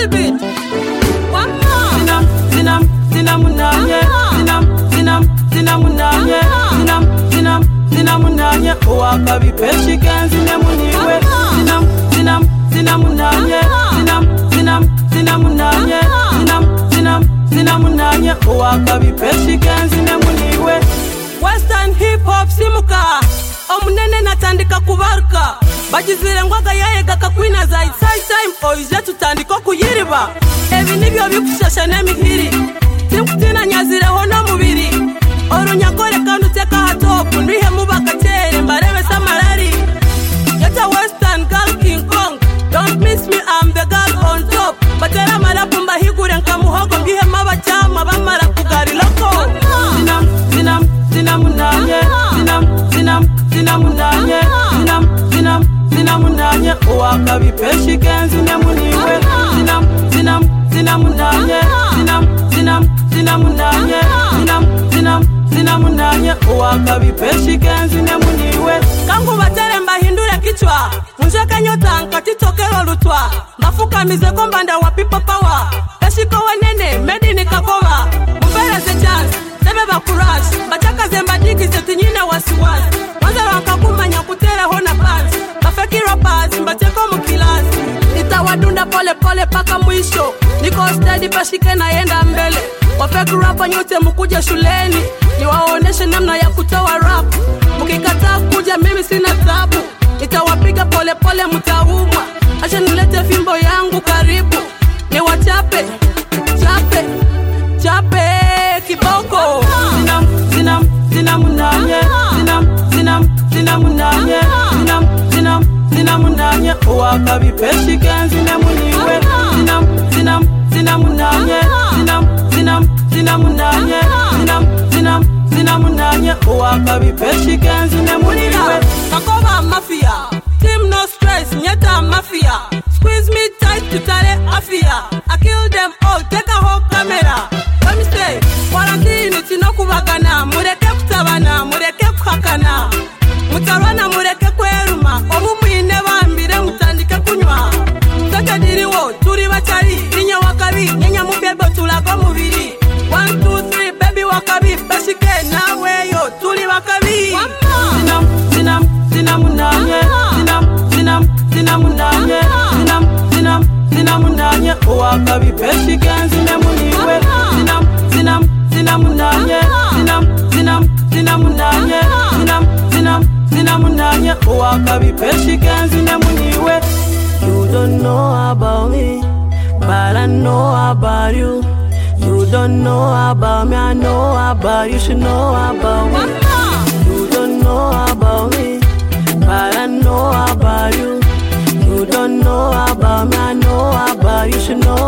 the beat. One more. Zinamunanye, zinamunanye, zinamunanye, wakabipeshi kenzi nemuniwe. Zinamunanye, zinamunanye, zinamunanye, wakabipeshi kenzi nemuniwe. Western hip hop simuka, omunene natandika kubaruka. Bagizire ngwaga yayega kakwina za inside time, oije tutandika kuyiriba. Ebi nibyo bikushasha nemihiri. Tinkutina nyazireho no mubiri. Orunyakore kandi uteka hatopu ndihe mubaka tere mbarebe samarari. Get a Western girl King Kong. Don't miss me, I'm the girl on top. Batera marapu mbahigure nkamuhogo ngihe mabachama bamara kugari loko. Zinamunanye, zinamunanye, wakabipeshi kenzi nemuniwe. Zinamunanye, zinamunanye, wakabipeshi kenzi nemuniwe. Kangu batere mbahindure kichwa, munjeke nyota nkatitokero lutwa. Mbafukamize kombanda wa people power. Kashiko wenene, medi nikakoma. Mpereze chance, sebe bakurash. Bachaka zembadiki zetinyine wasiwasi. Wanza wakakumanya kutere hona pants. Bafeki rappers, mbateko mukilasi. Nitawadunda pole pole paka mwisho. Niko steady pashike na yenda mbele. Wafeki rapper nyote mukuje shuleni. Niwaoneshe namna ya kutoa rap. Mukikataa kuja mimi sina tabu. Nitawapiga pole pole mutaumwa. Acha nilete fimbo yangu karibu. Niwachape, chape, chape kiboko. Zinamunanye, zinamunanye, wakabipeshi kenzi nemuniwe. Zinamunanye, zinamunanye, wakabipeshi kenzi nemuniwe. Kakoba mafia, team no stress, nyeta mafia. Squeeze me tight tutare afia. I kill them all, take a whole camera. Let me say, quarantine tinokubagana, mureke kutabana, mureke kuhakana. Mutarwana mureke kweruma, omumwine bambire mutandike kunywa. Sote diriwo, turi bachari, ninya wakabi, ninya mubebo tulago mubiri. 1, 2, 3, baby wakabi, bashike nawe yo, turi wakabi. Zinamunanye, zinamunanye, wakabipeshi kenzi nemuniwe. Zinamunanye, zinamunanye, wakabipeshi kenzi nemuniwe. You don't know about me, but I know about you. You don't know about me, I know about you. Should know about me. You don't know about me, but I know about you. You don't know about me, I know about you. Should know